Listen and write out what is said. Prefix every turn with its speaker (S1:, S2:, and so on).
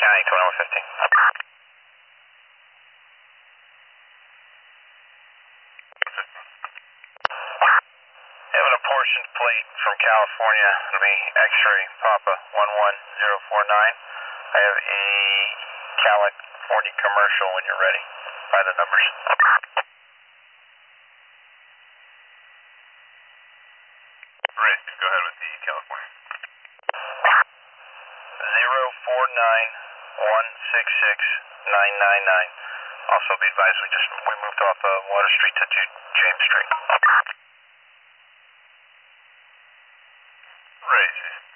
S1: County 2115. Having a portion plate from California, it'll be X-ray Papa 11049. I have a California commercial when you're ready. By the numbers.
S2: Right, go ahead with the California.
S1: 049166999. Also be advised we moved off Water Street to James Street.
S2: Right.